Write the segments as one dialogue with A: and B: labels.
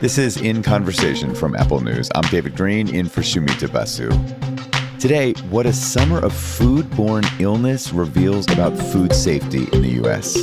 A: This is In Conversation from Apple News. I'm David Green, in for Shumita Basu. Today, what a summer of foodborne illness reveals about food safety in the U.S.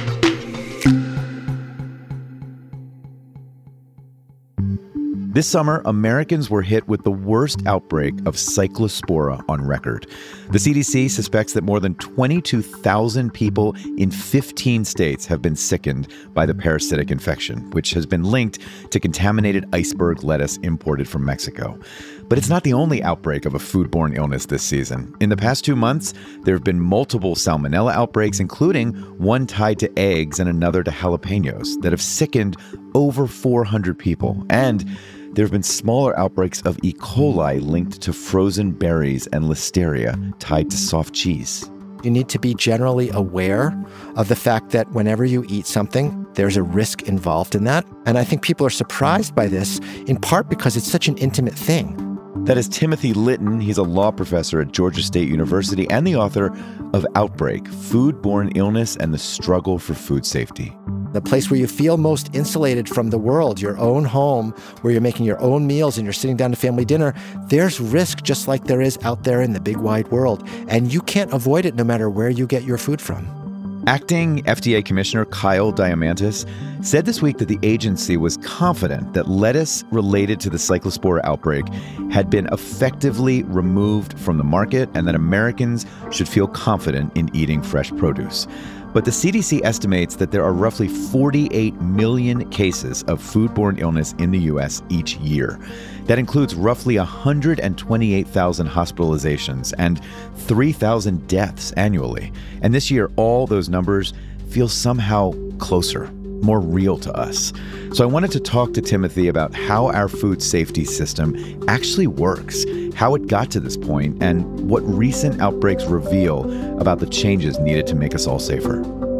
A: This summer, Americans were hit with the worst outbreak of Cyclospora on record. The CDC suspects that more than 22,000 people in 15 states have been sickened by the parasitic infection, which has been linked to contaminated iceberg lettuce imported from Mexico. But it's not the only outbreak of a foodborne illness this season. In the past 2 months, there have been multiple salmonella outbreaks, including one tied to eggs and another to jalapenos, that have sickened over 400 people. And there have been smaller outbreaks of E. coli linked to frozen berries and listeria tied to soft cheese.
B: You need to be generally aware of the fact that whenever you eat something, there's a risk involved in that. And I think people are surprised by this, in part because it's such an intimate thing.
A: That is Timothy Litton. He's a law professor at Georgia State University and the author of Outbreak: Foodborne Illness and the Struggle for Food Safety.
B: The place where you feel most insulated from the world, your own home, where you're making your own meals and you're sitting down to family dinner, there's risk just like there is out there in the big wide world. And you can't avoid it no matter where you get your food from.
A: Acting FDA Commissioner Kyle Diamantis said this week that the agency was confident that lettuce related to the Cyclospora outbreak had been effectively removed from the market and that Americans should feel confident in eating fresh produce. But the CDC estimates that there are roughly 48 million cases of foodborne illness in the U.S. each year. That includes roughly 128,000 hospitalizations and 3,000 deaths annually. And this year, all those numbers feel somehow closer, more real to us. So I wanted to talk to Timothy about how our food safety system actually works, how it got to this point, and what recent outbreaks reveal about the changes needed to make us all safer.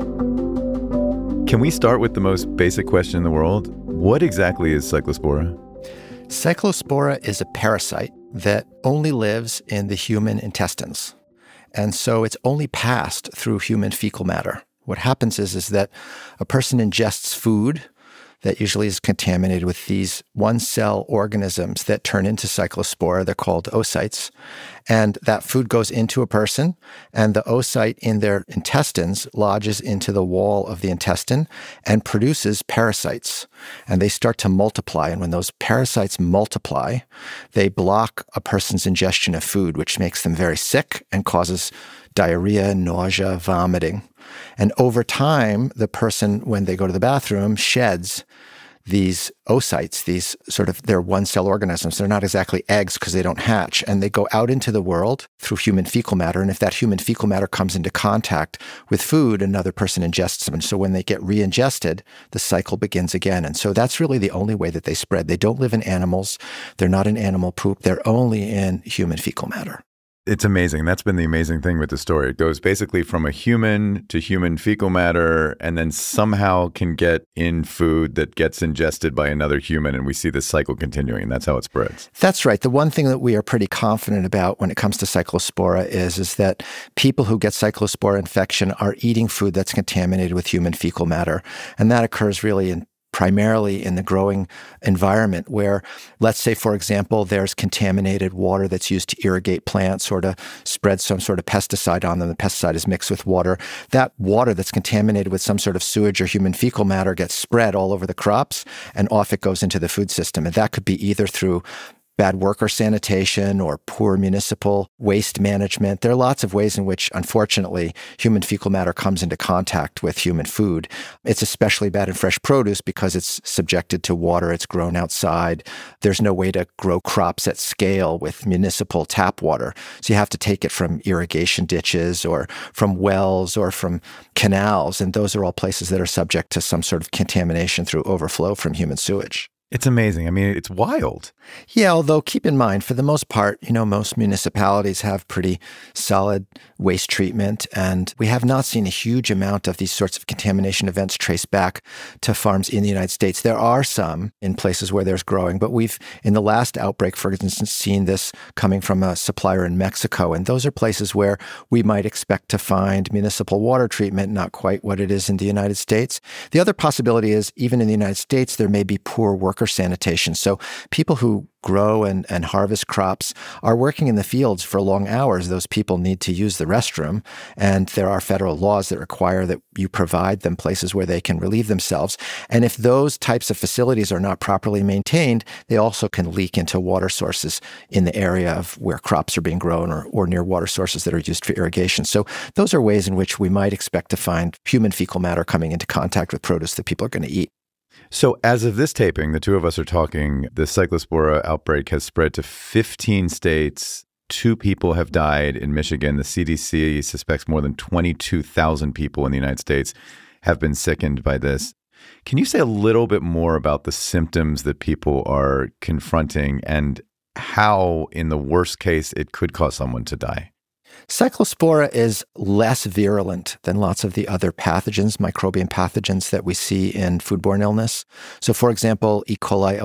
A: Can we start with the most basic question in the world? What exactly is Cyclospora?
B: Cyclospora is a parasite that only lives in the human intestines. And so it's only passed through human fecal matter. What happens is that a person ingests food that usually is contaminated with these one-cell organisms that turn into cyclospora. They're called oocytes. And that food goes into a person, and the oocyte in their intestines lodges into the wall of the intestine and produces parasites. And they start to multiply. And when those parasites multiply, they block a person's ingestion of food, which makes them very sick and causes diarrhea, nausea, vomiting. And over time, the person, when they go to the bathroom, sheds these oocytes, they're one-cell organisms. They're not exactly eggs because they don't hatch. And they go out into the world through human fecal matter. And if that human fecal matter comes into contact with food, another person ingests them. And so when they get re-ingested, the cycle begins again. And so that's really the only way that they spread. They don't live in animals. They're not in animal poop. They're only in human fecal matter.
A: It's amazing. That's been the amazing thing with the story. It goes basically from a human to human fecal matter and then somehow can get in food that gets ingested by another human. And we see this cycle continuing. That's how it spreads.
B: That's right. The one thing that we are pretty confident about when it comes to Cyclospora is that people who get Cyclospora infection are eating food that's contaminated with human fecal matter. And that occurs really primarily in the growing environment where, let's say, for example, there's contaminated water that's used to irrigate plants or to spread some sort of pesticide on them. The pesticide is mixed with water. That water that's contaminated with some sort of sewage or human fecal matter gets spread all over the crops, and off it goes into the food system. And that could be either through bad worker sanitation or poor municipal waste management. There are lots of ways in which, unfortunately, human fecal matter comes into contact with human food. It's especially bad in fresh produce because it's subjected to water. It's grown outside. There's no way to grow crops at scale with municipal tap water. So you have to take it from irrigation ditches or from wells or from canals. And those are all places that are subject to some sort of contamination through overflow from human sewage.
A: It's amazing. I mean, it's wild.
B: Yeah, although keep in mind, for the most part, most municipalities have pretty solid waste treatment, and we have not seen a huge amount of these sorts of contamination events traced back to farms in the United States. There are some in places where there's growing, but we've, in the last outbreak, for instance, seen this coming from a supplier in Mexico, and those are places where we might expect to find municipal water treatment, not quite what it is in the United States. The other possibility is, even in the United States, there may be poor worker worker sanitation. So people who grow and harvest crops are working in the fields for long hours. Those people need to use the restroom, and there are federal laws that require that you provide them places where they can relieve themselves. And if those types of facilities are not properly maintained, they also can leak into water sources in the area of where crops are being grown or near water sources that are used for irrigation. So those are ways in which we might expect to find human fecal matter coming into contact with produce that people are going to eat.
A: So as of this taping, the two of us are talking, the Cyclospora outbreak has spread to 15 states. 2 people have died in Michigan. The CDC suspects more than 22,000 people in the United States have been sickened by this. Can you say a little bit more about the symptoms that people are confronting and how, in the worst case, it could cause someone to die?
B: Cyclospora is less virulent than lots of the other pathogens, microbial pathogens that we see in foodborne illness. So, for example, E. coli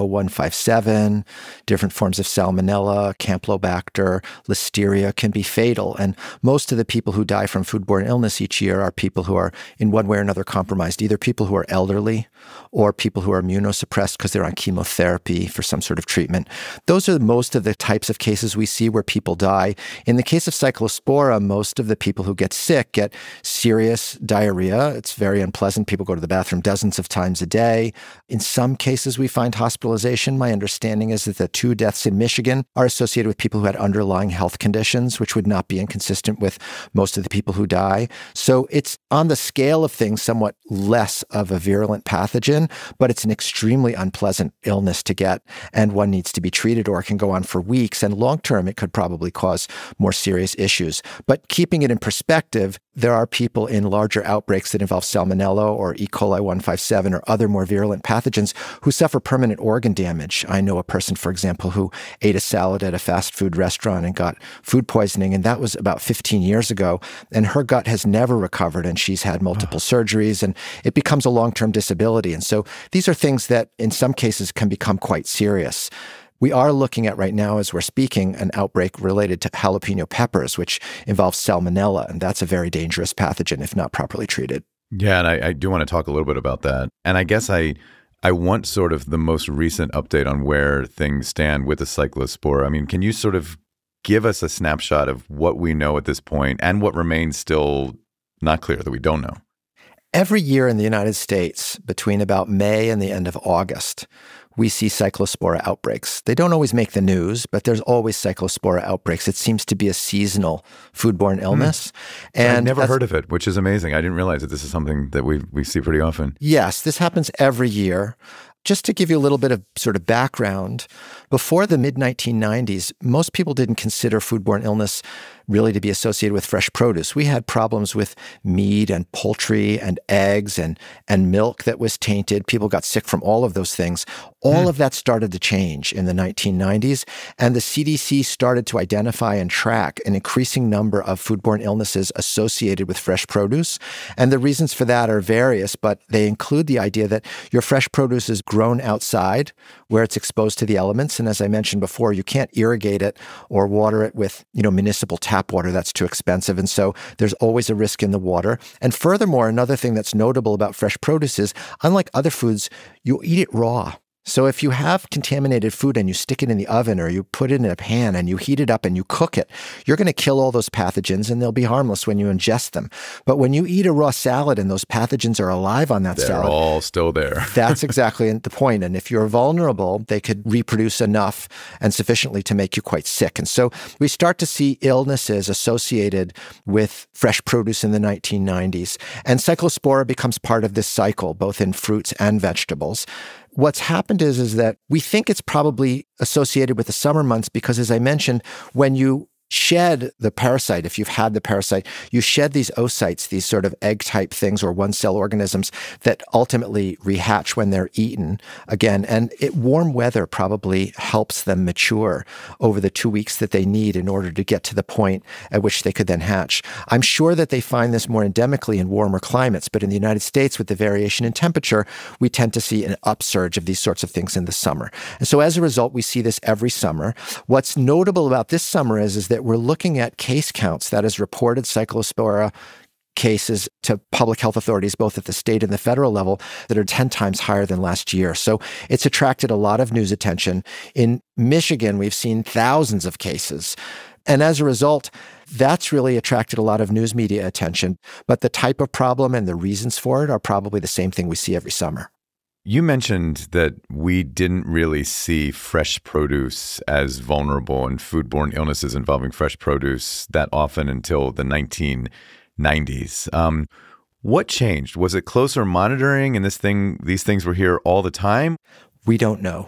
B: 0157, different forms of Salmonella, Campylobacter, Listeria can be fatal. And most of the people who die from foodborne illness each year are people who are in one way or another compromised, either people who are elderly or people who are immunosuppressed because they're on chemotherapy for some sort of treatment. Those are most of the types of cases we see where people die. In the case of Cyclospora, most of the people who get sick get serious diarrhea. It's very unpleasant. People go to the bathroom dozens of times a day. In some cases, we find hospitalization. My understanding is that the 2 deaths in Michigan are associated with people who had underlying health conditions, which would not be inconsistent with most of the people who die. So it's on the scale of things somewhat less of a virulent pathogen, but it's an extremely unpleasant illness to get, and one needs to be treated, or it can go on for weeks. And long term, it could probably cause more serious issues. But keeping it in perspective, there are people in larger outbreaks that involve Salmonella or E. coli 157 or other more virulent pathogens who suffer permanent organ damage. I know a person, for example, who ate a salad at a fast food restaurant and got food poisoning, and that was about 15 years ago. And her gut has never recovered, and she's had multiple surgeries, and it becomes a long-term disability. And so these are things that in some cases can become quite serious. We are looking at right now, as we're speaking, an outbreak related to jalapeno peppers, which involves Salmonella, and that's a very dangerous pathogen if not properly treated.
A: Yeah, and I do want to talk a little bit about that. And I guess I want sort of the most recent update on where things stand with the Cyclospora. I mean, can you sort of give us a snapshot of what we know at this point and what remains still not clear that we don't know?
B: Every year in the United States, between about May and the end of August, we see Cyclospora outbreaks. They don't always make the news, but there's always Cyclospora outbreaks. It seems to be a seasonal foodborne illness. And
A: I've never heard of it, which is amazing. I didn't realize that this is something that we see pretty often.
B: Yes, this happens every year. Just to give you a little bit of sort of background, before the mid-1990s, most people didn't consider foodborne illness really to be associated with fresh produce. We had problems with meat and poultry and eggs and milk that was tainted. People got sick from all of those things. All of that started to change in the 1990s, and the CDC started to identify and track an increasing number of foodborne illnesses associated with fresh produce. And the reasons for that are various, but they include the idea that your fresh produce is grown outside where it's exposed to the elements. And as I mentioned before, you can't irrigate it or water it with, municipal tap water. That's too expensive. And so there's always a risk in the water. And furthermore, another thing that's notable about fresh produce is, unlike other foods, you eat it raw. So if you have contaminated food and you stick it in the oven or you put it in a pan and you heat it up and you cook it, you're going to kill all those pathogens and they'll be harmless when you ingest them. But when you eat a raw salad and those pathogens are alive on that salad,
A: they're all still there.
B: That's exactly the point. And if you're vulnerable, they could reproduce enough and sufficiently to make you quite sick. And so we start to see illnesses associated with fresh produce in the 1990s. And Cyclospora becomes part of this cycle, both in fruits and vegetables. What's happened is that we think it's probably associated with the summer months because, as I mentioned, when you shed the parasite, if you've had the parasite, you shed these oocytes, these sort of egg-type things or one-cell organisms that ultimately rehatch when they're eaten again. And warm weather probably helps them mature over the 2 weeks that they need in order to get to the point at which they could then hatch. I'm sure that they find this more endemically in warmer climates, but in the United States, with the variation in temperature, we tend to see an upsurge of these sorts of things in the summer. And so as a result, we see this every summer. What's notable about this summer is that we're looking at case counts, that is reported Cyclospora cases to public health authorities, both at the state and the federal level, that are 10 times higher than last year. So it's attracted a lot of news attention. In Michigan, we've seen thousands of cases. And as a result, that's really attracted a lot of news media attention. But the type of problem and the reasons for it are probably the same thing we see every summer.
A: You mentioned that we didn't really see fresh produce as vulnerable and foodborne illnesses involving fresh produce that often until the 1990s. What changed? Was it closer monitoring and these things were here all the time?
B: We don't know.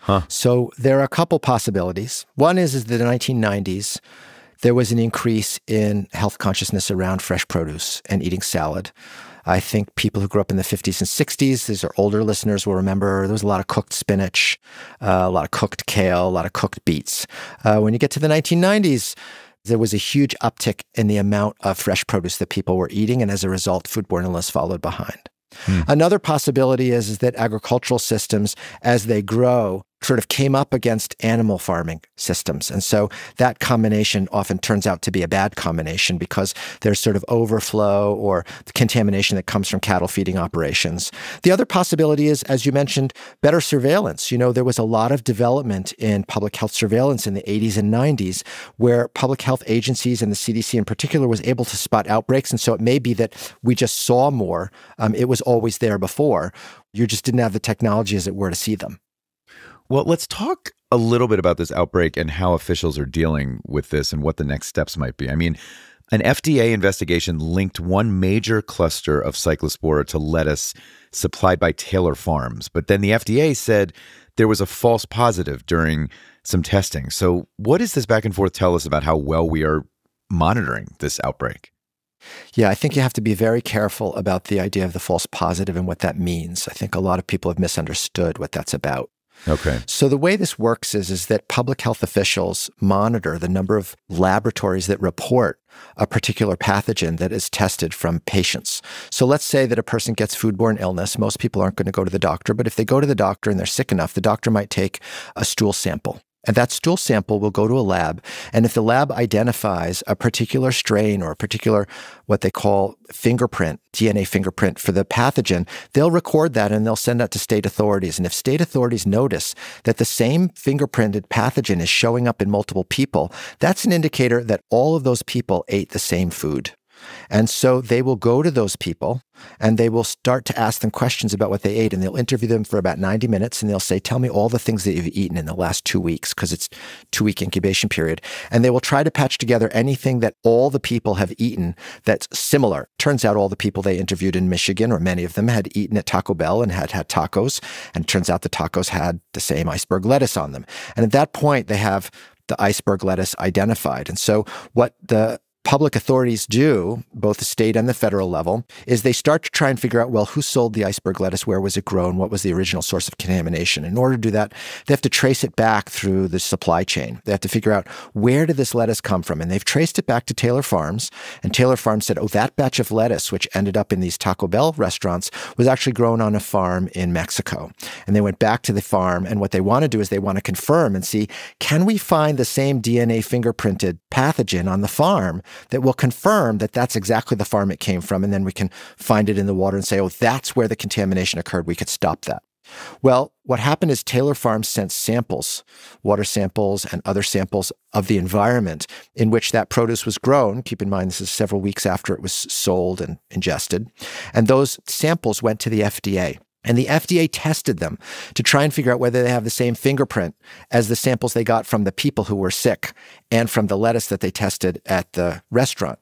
B: So there are a couple possibilities. One is that in the 1990s, there was an increase in health consciousness around fresh produce and eating salad. I think people who grew up in the 50s and 60s, these are older listeners, will remember there was a lot of cooked spinach, a lot of cooked kale, a lot of cooked beets. When you get to the 1990s, there was a huge uptick in the amount of fresh produce that people were eating, and as a result, foodborne illness followed behind. Another possibility is that agricultural systems, as they grow, sort of came up against animal farming systems. And so that combination often turns out to be a bad combination because there's sort of overflow or contamination that comes from cattle feeding operations. The other possibility is, as you mentioned, better surveillance. You know, there was a lot of development in public health surveillance in the 80s and 90s where public health agencies and the CDC in particular was able to spot outbreaks. And so it may be that we just saw more. It was always there before. You just didn't have the technology, as it were, to see them.
A: Well, let's talk a little bit about this outbreak and how officials are dealing with this and what the next steps might be. I mean, an FDA investigation linked one major cluster of Cyclospora to lettuce supplied by Taylor Farms. But then the FDA said there was a false positive during some testing. So what does this back and forth tell us about how well we are monitoring this outbreak?
B: Yeah, I think you have to be very careful about the idea of the false positive and what that means. I think a lot of people have misunderstood what that's about.
A: Okay.
B: So the way this works is that public health officials monitor the number of laboratories that report a particular pathogen that is tested from patients. So let's say that a person gets foodborne illness. Most people aren't going to go to the doctor, but if they go to the doctor and they're sick enough, the doctor might take a stool sample. And that stool sample will go to a lab. And if the lab identifies a particular strain or a particular, what they call fingerprint, DNA fingerprint for the pathogen, they'll record that and they'll send that to state authorities. And if state authorities notice that the same fingerprinted pathogen is showing up in multiple people, that's an indicator that all of those people ate the same food. And so they will go to those people and they will start to ask them questions about what they ate. And they'll interview them for about 90 minutes. And they'll say, tell me all the things that you've eaten in the last 2 weeks, because it's 2-week incubation period. And they will try to patch together anything that all the people have eaten that's similar. Turns out all the people they interviewed in Michigan, or many of them, had eaten at Taco Bell and had had tacos. And it turns out the tacos had the same iceberg lettuce on them. And at that point, they have the iceberg lettuce identified. And so what the public authorities do, both the state and the federal level, is they start to try and figure out, well, who sold the iceberg lettuce? Where was it grown? What was the original source of contamination? In order to do that, they have to trace it back through the supply chain. They have to figure out, where did this lettuce come from? And they've traced it back to Taylor Farms. And Taylor Farms said, oh, that batch of lettuce, which ended up in these Taco Bell restaurants, was actually grown on a farm in Mexico. And they went back to the farm. And what they want to do is they want to confirm and see, can we find the same DNA fingerprinted pathogen on the farm that will confirm that that's exactly the farm it came from, and then we can find it in the water and say, oh, that's where the contamination occurred. We could stop that. Well, what happened is Taylor Farms sent samples, water samples and other samples of the environment in which that produce was grown. Keep in mind, this is several weeks after it was sold and ingested. And those samples went to the FDA. And the FDA tested them to try and figure out whether they have the same fingerprint as the samples they got from the people who were sick and from the lettuce that they tested at the restaurant.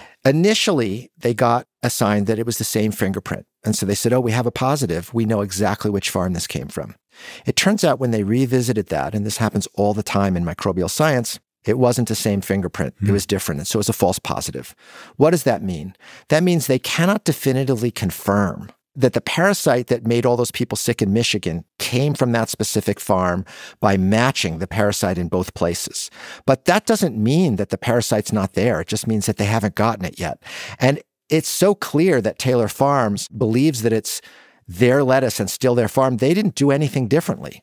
B: Initially, they got a sign that it was the same fingerprint. And so they said, oh, we have a positive. We know exactly which farm this came from. It turns out when they revisited that, and this happens all the time in microbial science, it wasn't the same fingerprint. It was different. And so it's a false positive. What does that mean? That means they cannot definitively confirm that the parasite that made all those people sick in Michigan came from that specific farm by matching the parasite in both places. But that doesn't mean that the parasite's not there. It just means that they haven't gotten it yet. And it's so clear that Taylor Farms believes that it's their lettuce and still their farm. They didn't do anything differently.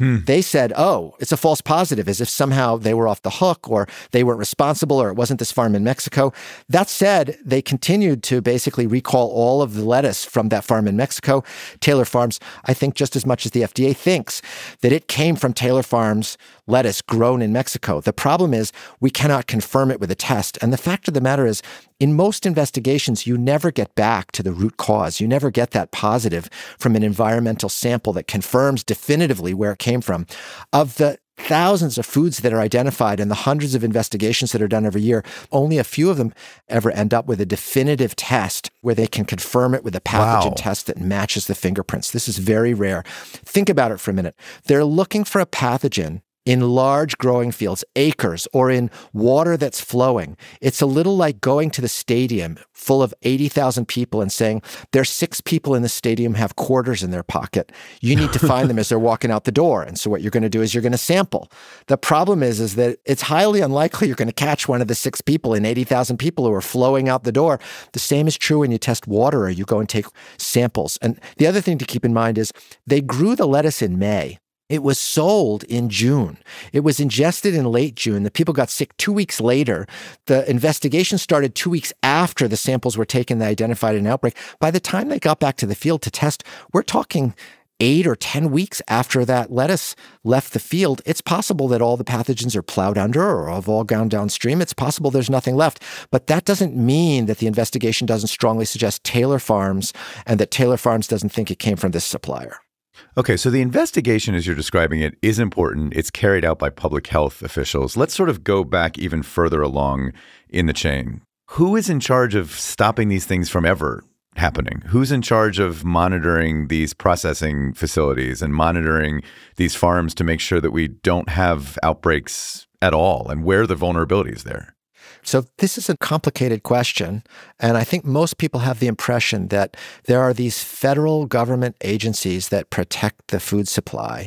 B: They said, oh, it's a false positive, as if somehow they were off the hook or they weren't responsible or it wasn't this farm in Mexico. That said, they continued to basically recall all of the lettuce from that farm in Mexico. Taylor Farms, I think just as much as the FDA thinks that it came from Taylor Farms lettuce grown in Mexico. The problem is we cannot confirm it with a test. And the fact of the matter is, in most investigations, you never get back to the root cause. You never get that positive from an environmental sample that confirms definitively where it came from. Of the thousands of foods that are identified and the hundreds of investigations that are done every year, only a few of them ever end up with a definitive test where they can confirm it with a pathogen test that matches the fingerprints. This is very rare. Think about it for a minute. They're looking for a pathogen in large growing fields, acres, or in water that's flowing. It's a little like going to the stadium full of 80,000 people and saying, there's 6 people in the stadium have quarters in their pocket. You need to find them as they're walking out the door. And so what you're going to do is you're going to sample. The problem is that it's highly unlikely you're going to catch one of the 6 people in 80,000 people who are flowing out the door. The same is true when you test water or you go and take samples. And the other thing to keep in mind is they grew the lettuce in May. It was sold in June. It was ingested in late June. The people got sick 2 weeks later. The investigation started 2 weeks after the samples were taken. They identified an outbreak. By the time they got back to the field to test, we're talking 8 or 10 weeks after that lettuce left the field. It's possible that all the pathogens are plowed under or have all gone downstream. It's possible there's nothing left. But that doesn't mean that the investigation doesn't strongly suggest Taylor Farms and that Taylor Farms doesn't think it came from this supplier.
A: Okay, so the investigation, as you're describing it, is important. It's carried out by public health officials. Let's sort of go back even further along in the chain. Who is in charge of stopping these things from ever happening? Who's in charge of monitoring these processing facilities and monitoring these farms to make sure that we don't have outbreaks at all? And where are the vulnerabilities there?
B: So this is a complicated question, and I think most people have the impression that there are these federal government agencies that protect the food supply.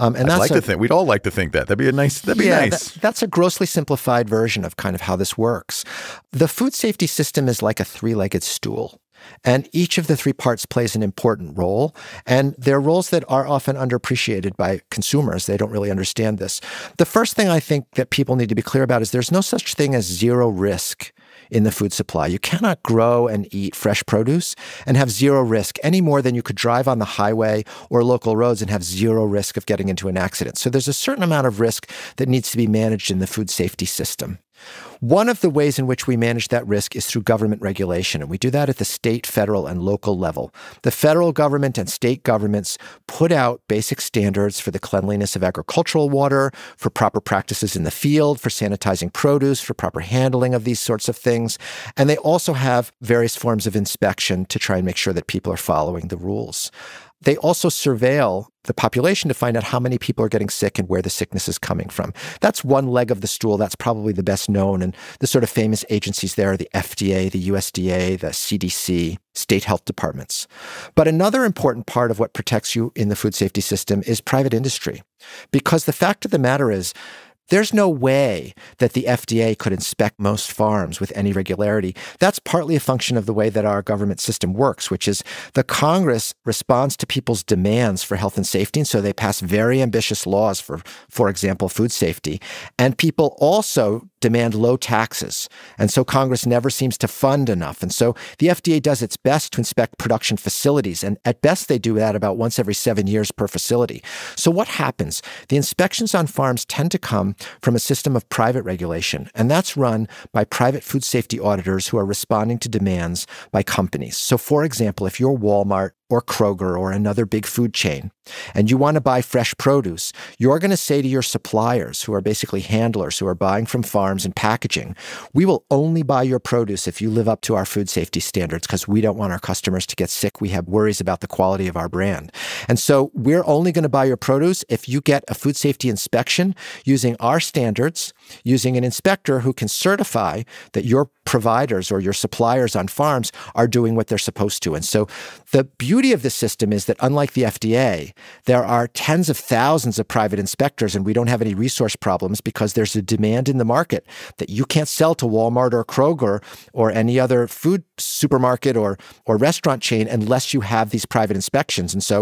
A: We'd all like to think that. That'd be nice.
B: That's a grossly simplified version of kind of how this works. The food safety system is like a 3-legged stool. And each of the 3 parts plays an important role. And they're roles that are often underappreciated by consumers. They don't really understand this. The first thing I think that people need to be clear about is there's no such thing as zero risk in the food supply. You cannot grow and eat fresh produce and have zero risk any more than you could drive on the highway or local roads and have zero risk of getting into an accident. So there's a certain amount of risk that needs to be managed in the food safety system. One of the ways in which we manage that risk is through government regulation, and we do that at the state, federal, and local level. The federal government and state governments put out basic standards for the cleanliness of agricultural water, for proper practices in the field, for sanitizing produce, for proper handling of these sorts of things. And they also have various forms of inspection to try and make sure that people are following the rules. They also surveil the population to find out how many people are getting sick and where the sickness is coming from. That's one leg of the stool. That's probably the best known. And the sort of famous agencies there are the FDA, the USDA, the CDC, state health departments. But another important part of what protects you in the food safety system is private industry. Because the fact of the matter is, there's no way that the FDA could inspect most farms with any regularity. That's partly a function of the way that our government system works, which is the Congress responds to people's demands for health and safety, and so they pass very ambitious laws for example, food safety. And people also demand low taxes, and so Congress never seems to fund enough. And so the FDA does its best to inspect production facilities, and at best they do that about once every 7 years per facility. So what happens? The inspections on farms tend to come from a system of private regulation, and that's run by private food safety auditors who are responding to demands by companies. So for example, if you're Walmart or Kroger or another big food chain, and you want to buy fresh produce, you're going to say to your suppliers, who are basically handlers who are buying from farms and packaging, we will only buy your produce if you live up to our food safety standards because we don't want our customers to get sick. We have worries about the quality of our brand. And so we're only going to buy your produce if you get a food safety inspection using our standards, using an inspector who can certify that your providers or your suppliers on farms are doing what they're supposed to. And so the beauty of this system is that unlike the FDA, there are tens of thousands of private inspectors, and we don't have any resource problems because there's a demand in the market that you can't sell to Walmart or Kroger or any other food supermarket or restaurant chain unless you have these private inspections. And so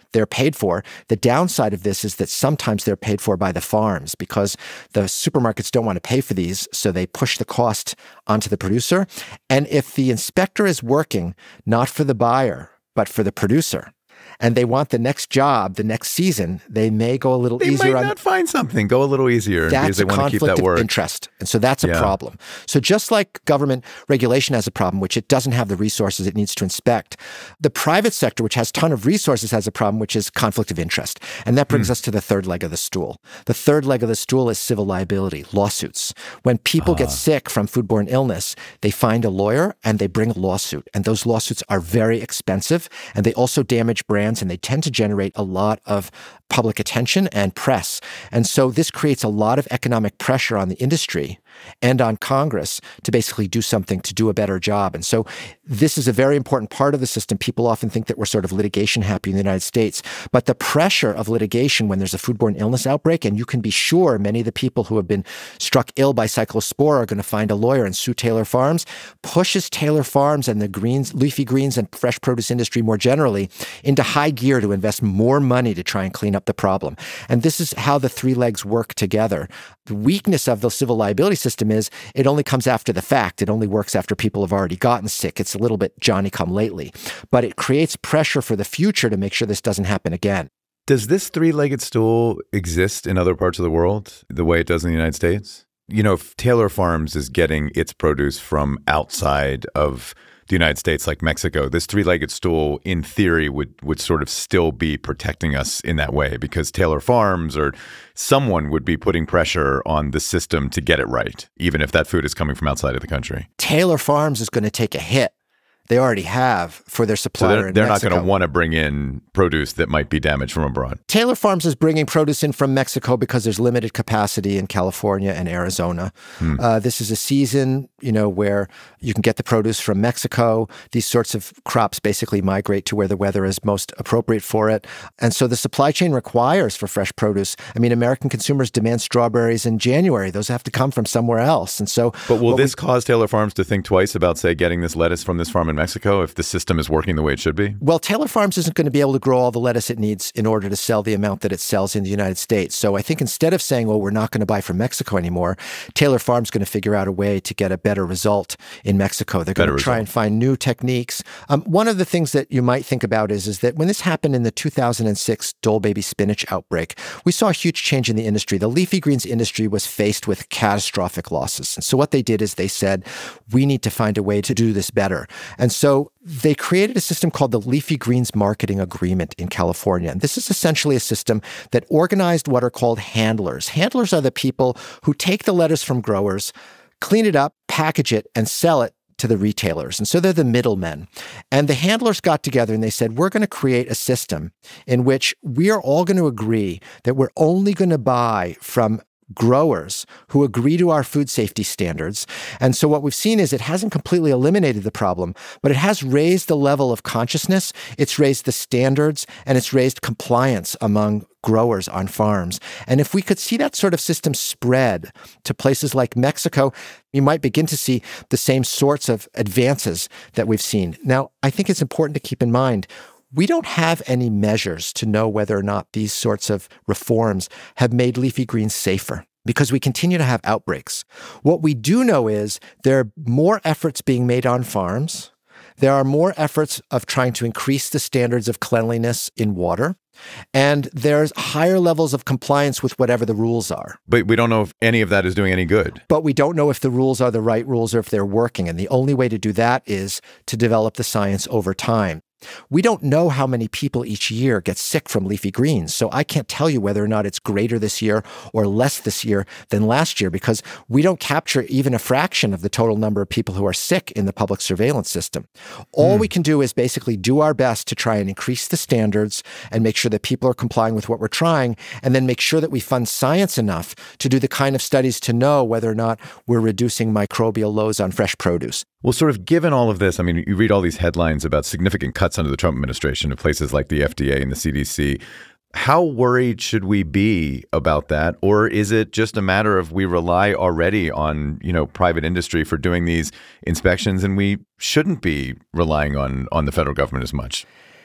B: they're paid for. The downside of this is that sometimes they're paid for by the farms because the supermarkets don't want to pay for these, so they push the cost onto the producer. And if the inspector is working not for the buyer, but for the producer, and they want the next job, the next season, they may go a little easier.
A: They might not find something. Go a little easier because they want to keep that work.
B: That's a conflict of interest. And so that's a problem. So just like government regulation has a problem, which it doesn't have the resources it needs to inspect, the private sector, which has a ton of resources, has a problem, which is conflict of interest. And that brings us to the third leg of the stool. The third leg of the stool is civil liability, lawsuits. When people get sick from foodborne illness, they find a lawyer and they bring a lawsuit. And those lawsuits are very expensive, and they also damage brands, and they tend to generate a lot of public attention and press. And so this creates a lot of economic pressure on the industry and on Congress to basically do something to do a better job. And so this is a very important part of the system. People often think that we're sort of litigation happy in the United States, but the pressure of litigation when there's a foodborne illness outbreak, and you can be sure many of the people who have been struck ill by Cyclospora are going to find a lawyer and sue Taylor Farms, pushes Taylor Farms and the leafy greens and fresh produce industry more generally into high gear to invest more money to try and clean up the problem. And this is how the three legs work together. The weakness of the civil liability system is it only comes after the fact. It only works after people have already gotten sick. It's a little bit Johnny-come-lately. But it creates pressure for the future to make sure this doesn't happen again.
A: Does this three-legged stool exist in other parts of the world the way it does in the United States? You know, if Taylor Farms is getting its produce from outside of the United States, like Mexico, this three-legged stool, in theory, would sort of still be protecting us in that way because Taylor Farms or someone would be putting pressure on the system to get it right, even if that food is coming from outside of the country.
B: Taylor Farms is going to take a hit. They already have for their supplier in
A: They're
B: Mexico.
A: not going to want to bring in produce that might be damaged from abroad.
B: Taylor Farms is bringing produce in from Mexico because there's limited capacity in California and Arizona. This is a season, where you can get the produce from Mexico. These sorts of crops basically migrate to where the weather is most appropriate for it. And so the supply chain requires for fresh produce. I mean, American consumers demand strawberries in January. Those have to come from somewhere else. And so,
A: but will this cause Taylor Farms to think twice about, say, getting this lettuce from this farm in Mexico if the system is working the way it should be?
B: Well, Taylor Farms isn't going to be able to grow all the lettuce it needs in order to sell the amount that it sells in the United States. So I think instead of saying, well, we're not going to buy from Mexico anymore, Taylor Farms is going to figure out a way to get a better result in Mexico. They're going to try and find new techniques. One of the things that you might think about is that when this happened in the 2006 Dole baby spinach outbreak, we saw a huge change in the industry. The leafy greens industry was faced with catastrophic losses. And so what they did is they said, we need to find a way to do this better. And so they created a system called the Leafy Greens Marketing Agreement in California. And this is essentially a system that organized what are called handlers. Handlers are the people who take the lettuce from growers, clean it up, package it, and sell it to the retailers. And so they're the middlemen. And the handlers got together and they said, we're going to create a system in which we are all going to agree that we're only going to buy from growers who agree to our food safety standards. And so what we've seen is it hasn't completely eliminated the problem, but it has raised the level of consciousness, it's raised the standards, and it's raised compliance among growers on farms. And if we could see that sort of system spread to places like Mexico, you might begin to see the same sorts of advances that we've seen. Now, I think it's important to keep in mind, we don't have any measures to know whether or not these sorts of reforms have made leafy greens safer because we continue to have outbreaks. What we do know is there are more efforts being made on farms. There are more efforts of trying to increase the standards of cleanliness in water. And there's higher levels of compliance with whatever the rules are.
A: But we don't know if any of that is doing any good.
B: But we don't know if the rules are the right rules or if they're working. And the only way to do that is to develop the science over time. We don't know how many people each year get sick from leafy greens, so I can't tell you whether or not it's greater this year or less this year than last year because we don't capture even a fraction of the total number of people who are sick in the public surveillance system. All we can do is basically do our best to try and increase the standards and make sure that people are complying with what we're trying, and then make sure that we fund science enough to do the kind of studies to know whether or not we're reducing microbial loads on fresh produce.
A: Well, sort of given all of this, I mean, you read all these headlines about significant cuts under the Trump administration of places like the FDA and the CDC. How worried should we be about that? Or is it just a matter of we rely already on, private industry for doing these inspections and we shouldn't be relying on the federal government as much?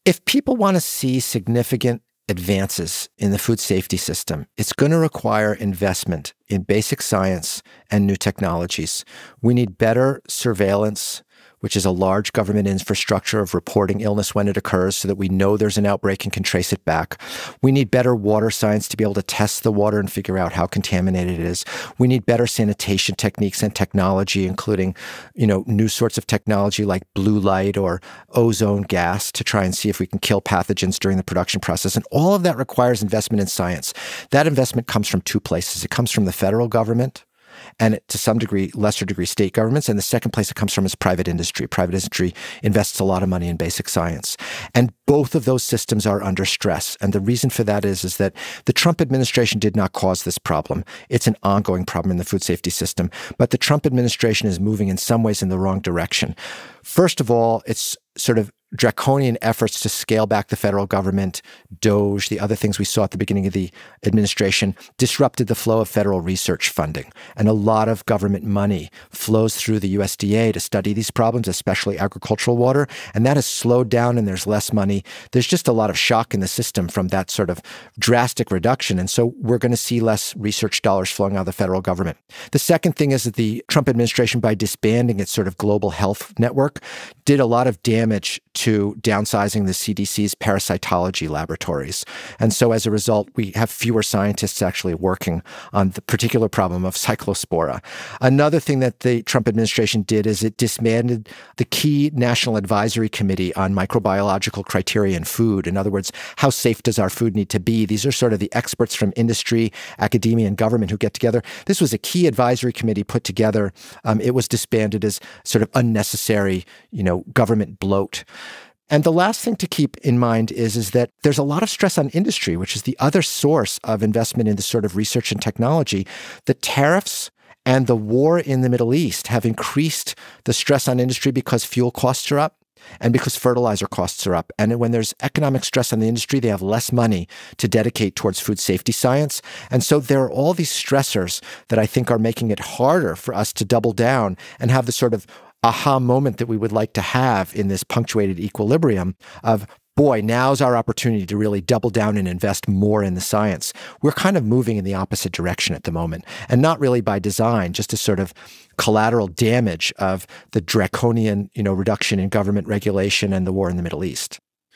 B: If people want to see significant advances in the food safety system, it's going to require investment in basic science and new technologies. We need better surveillance, which is a large government infrastructure of reporting illness when it occurs so that we know there's an outbreak and can trace it back. We need better water science to be able to test the water and figure out how contaminated it is. We need better sanitation techniques and technology, including, new sorts of technology like blue light or ozone gas to try and see if we can kill pathogens during the production process. And all of that requires investment in science. That investment comes from two places. It comes from the federal government, and to some degree, lesser degree, state governments. And the second place it comes from is private industry. Private industry invests a lot of money in basic science. And both of those systems are under stress. And the reason for that is that the Trump administration did not cause this problem. It's an ongoing problem in the food safety system. But the Trump administration is moving in some ways in the wrong direction. First of all, it's sort of draconian efforts to scale back the federal government, DOGE, the other things we saw at the beginning of the administration, disrupted the flow of federal research funding. And a lot of government money flows through the USDA to study these problems, especially agricultural water. And that has slowed down and there's less money. There's just a lot of shock in the system from that sort of drastic reduction. And so we're going to see less research dollars flowing out of the federal government. The second thing is that the Trump administration, by disbanding its sort of global health network, did a lot of damage to downsizing the CDC's parasitology laboratories. And so as a result, we have fewer scientists actually working on the particular problem of Cyclospora. Another thing that the Trump administration did is it disbanded the key National Advisory Committee on Microbiological Criteria in Food. In other words, how safe does our food need to be? These are sort of the experts from industry, academia, and government who get together. This was a key advisory committee put together. It was disbanded as sort of unnecessary, government bloat. And the last thing to keep in mind is that there's a lot of stress on industry, which is the other source of investment in this sort of research and technology. The tariffs and the war in the Middle East have increased the stress on industry because fuel costs are up and because fertilizer costs are up. And when there's economic stress on the industry, they have less money to dedicate towards food safety science. And so there are all these stressors that I think are making it harder for us to double down and have the sort of aha moment that we would like to have in this punctuated equilibrium of, boy, now's our opportunity to really double down and invest more in the science. We're kind of moving in the opposite direction at the moment, and not really by design, just a sort of collateral damage of the draconian, reduction in government regulation and the war in the Middle East.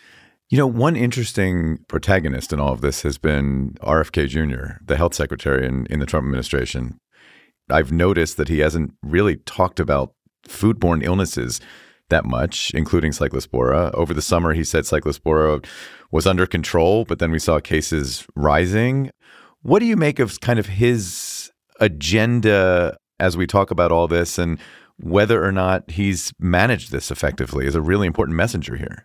A: One interesting protagonist in all of this has been RFK Jr., the health secretary in the Trump administration. I've noticed that he hasn't really talked about foodborne illnesses that much, including Cyclospora. Over the summer, he said Cyclospora was under control, but then we saw cases rising. What do you make of kind of his agenda as we talk about all this, and whether or not he's managed this effectively as a really important messenger here?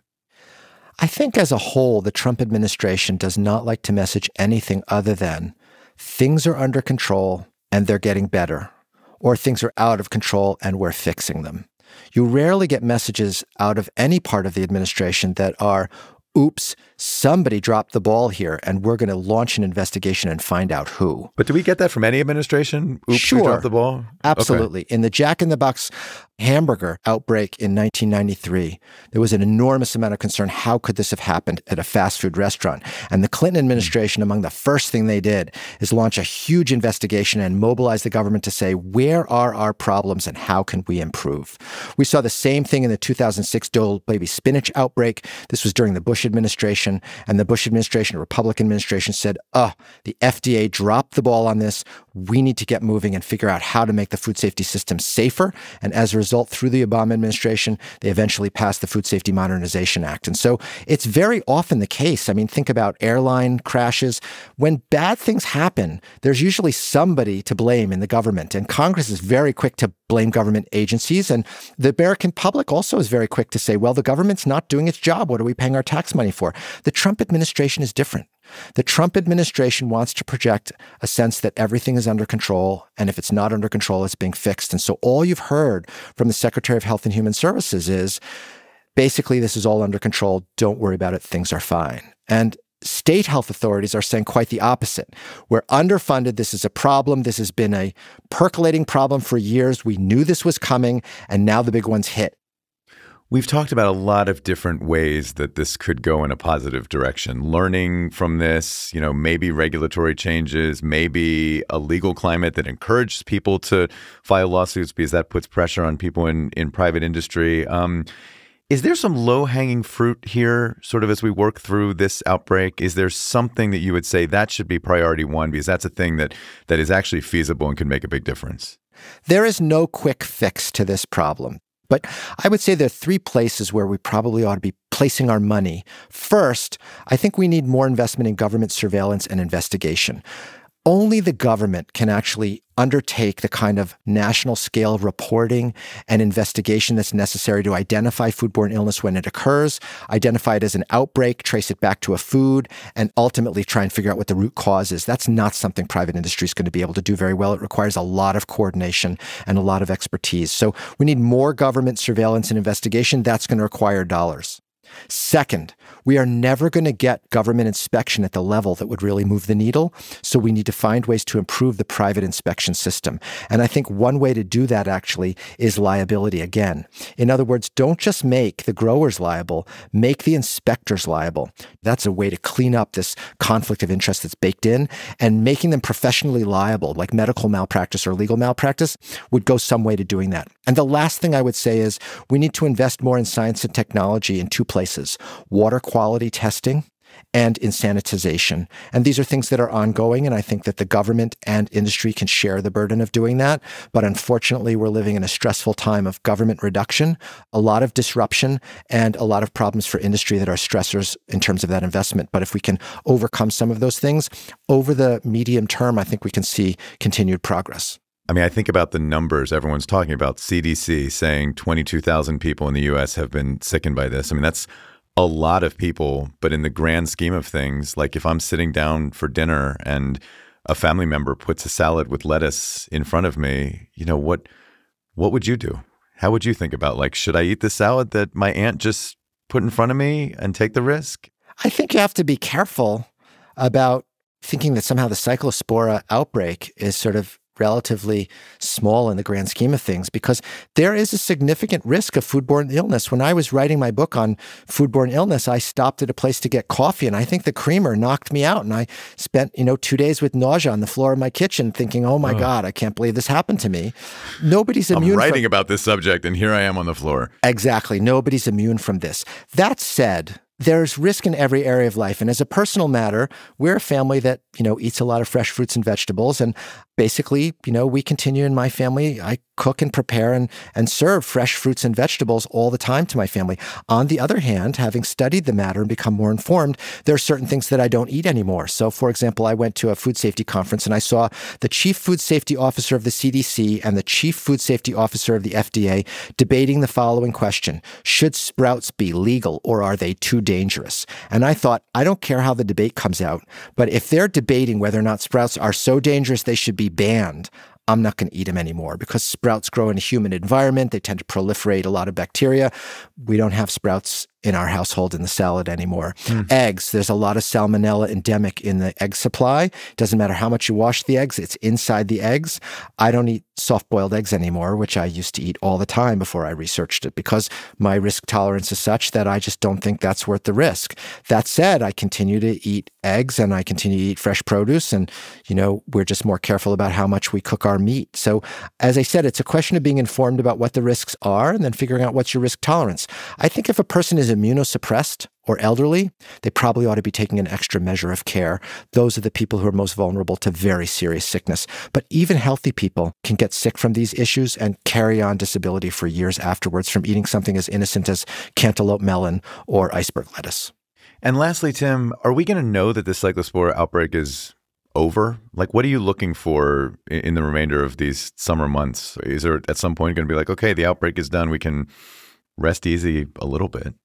B: I think as a whole, the Trump administration does not like to message anything other than things are under control and they're getting better, or things are out of control and we're fixing them. You rarely get messages out of any part of the administration that are, oops, somebody dropped the ball here and we're going to launch an investigation and find out who.
A: But do we get that from any administration? Oops,
B: sure.
A: We dropped the ball?
B: Absolutely. Okay. In the Jack in the Box hamburger outbreak in 1993, there was an enormous amount of concern. How could this have happened at a fast food restaurant? And the Clinton administration, among the first thing they did is launch a huge investigation and mobilize the government to say, where are our problems and how can we improve? We saw the same thing in the 2006 Dole baby spinach outbreak. This was during the Bush administration, and the Bush administration, Republican administration, said, the FDA dropped the ball on this. We need to get moving and figure out how to make the food safety system safer. And as a result, through the Obama administration, they eventually passed the Food Safety Modernization Act. And so it's very often the case. I mean, think about airline crashes. When bad things happen, there's usually somebody to blame in the government. And Congress is very quick to blame government agencies. And the American public also is very quick to say, well, the government's not doing its job. What are we paying our tax money for? The Trump administration is different. The Trump administration wants to project a sense that everything is under control, and if it's not under control, it's being fixed. And so all you've heard from the Secretary of Health and Human Services is, basically, this is all under control. Don't worry about it. Things are fine. And state health authorities are saying quite the opposite. We're underfunded. This is a problem. This has been a percolating problem for years. We knew this was coming, and now the big one's hit.
A: We've talked about a lot of different ways that this could go in a positive direction. Learning from this, maybe regulatory changes, maybe a legal climate that encourages people to file lawsuits because that puts pressure on people in private industry. Is there some low-hanging fruit here, sort of as we work through this outbreak? Is there something that you would say that should be priority one because that's a thing that is actually feasible and can make a big difference?
B: There is no quick fix to this problem. But I would say there are three places where we probably ought to be placing our money. First, I think we need more investment in government surveillance and investigation. Only the government can actually undertake the kind of national scale reporting and investigation that's necessary to identify foodborne illness when it occurs, identify it as an outbreak, trace it back to a food, and ultimately try and figure out what the root cause is. That's not something private industry is going to be able to do very well. It requires a lot of coordination and a lot of expertise. So we need more government surveillance and investigation. That's going to require dollars. Second, we are never going to get government inspection at the level that would really move the needle. So we need to find ways to improve the private inspection system. And I think one way to do that actually is liability again. In other words, don't just make the growers liable, make the inspectors liable. That's a way to clean up this conflict of interest that's baked in, and making them professionally liable, like medical malpractice or legal malpractice, would go some way to doing that. And the last thing I would say is we need to invest more in science and technology in two places: water quality testing and in sanitization. And these are things that are ongoing, and I think that the government and industry can share the burden of doing that. But unfortunately, we're living in a stressful time of government reduction, a lot of disruption, and a lot of problems for industry that are stressors in terms of that investment. But if we can overcome some of those things, over the medium term, I think we can see continued progress.
A: I mean, I think about the numbers everyone's talking about. CDC saying 22,000 people in the U.S. have been sickened by this. I mean, that's a lot of people. But in the grand scheme of things, like if I'm sitting down for dinner and a family member puts a salad with lettuce in front of me, what would you do? How would you think about, should I eat the salad that my aunt just put in front of me and take the risk?
B: I think you have to be careful about thinking that somehow the Cyclospora outbreak is sort of relatively small in the grand scheme of things, because there is a significant risk of foodborne illness. When I was writing my book on foodborne illness, I stopped at a place to get coffee, and I think the creamer knocked me out. And I spent, 2 days with nausea on the floor of my kitchen thinking, oh my God, I can't believe this happened to me. Nobody's immune.
A: I'm writing about this subject, and here I am on the floor.
B: Exactly. Nobody's immune from this. That said, there's risk in every area of life. And as a personal matter, we're a family that, eats a lot of fresh fruits and vegetables. And basically, we continue in my family. I cook and prepare and serve fresh fruits and vegetables all the time to my family. On the other hand, having studied the matter and become more informed, there are certain things that I don't eat anymore. So, for example, I went to a food safety conference and I saw the chief food safety officer of the CDC and the chief food safety officer of the FDA debating the following question: should sprouts be legal or are they too dangerous? And I thought, I don't care how the debate comes out, but if they're debating whether or not sprouts are so dangerous they should be banned, I'm not going to eat them anymore, because sprouts grow in a humid environment. They tend to proliferate a lot of bacteria. We don't have sprouts in our household in the salad anymore. Eggs, there's a lot of salmonella endemic in the egg supply. Doesn't matter how much you wash the eggs, it's inside the eggs. I don't eat soft-boiled eggs anymore, which I used to eat all the time before I researched it, because my risk tolerance is such that I just don't think that's worth the risk. That said, I continue to eat eggs and I continue to eat fresh produce, and, we're just more careful about how much we cook our meat. So, as I said, it's a question of being informed about what the risks are and then figuring out what's your risk tolerance. I think if a person is immunosuppressed or elderly, they probably ought to be taking an extra measure of care. Those are the people who are most vulnerable to very serious sickness. But even healthy people can get sick from these issues and carry on disability for years afterwards from eating something as innocent as cantaloupe melon or iceberg lettuce.
A: And lastly, Tim, are we going to know that the Cyclospora outbreak is over? What are you looking for in the remainder of these summer months? Is there at some point going to be okay, the outbreak is done, we can rest easy a little bit?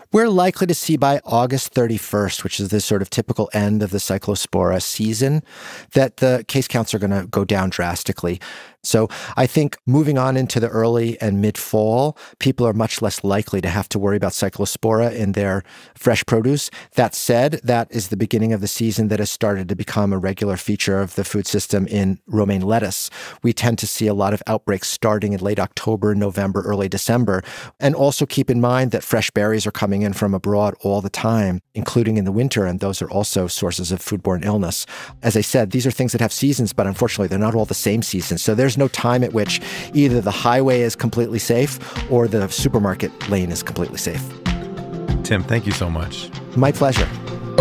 B: We're likely to see by August 31st, which is the sort of typical end of the Cyclospora season, that the case counts are going to go down drastically. So I think moving on into the early and mid-fall, people are much less likely to have to worry about Cyclospora in their fresh produce. That said, that is the beginning of the season that has started to become a regular feature of the food system in romaine lettuce. We tend to see a lot of outbreaks starting in late October, November, early December. And also keep in mind that fresh berries are coming in from abroad all the time, including in the winter, and those are also sources of foodborne illness. As I said, these are things that have seasons, but unfortunately, they're not all the same season. So there's no time at which either the highway is completely safe or the supermarket lane is completely safe.
A: Tim, thank you so much.
B: My pleasure.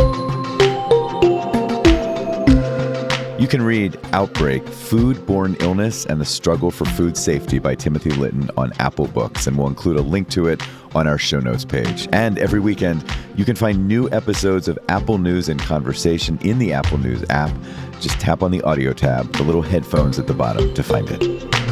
A: You can read Outbreak, Foodborne Illness and the Struggle for Food Safety by Timothy Litton on Apple Books, and we'll include a link to it on our show notes page. And every weekend, you can find new episodes of Apple News in Conversation in the Apple News app. Just tap on the audio tab, the little headphones at the bottom, to find it.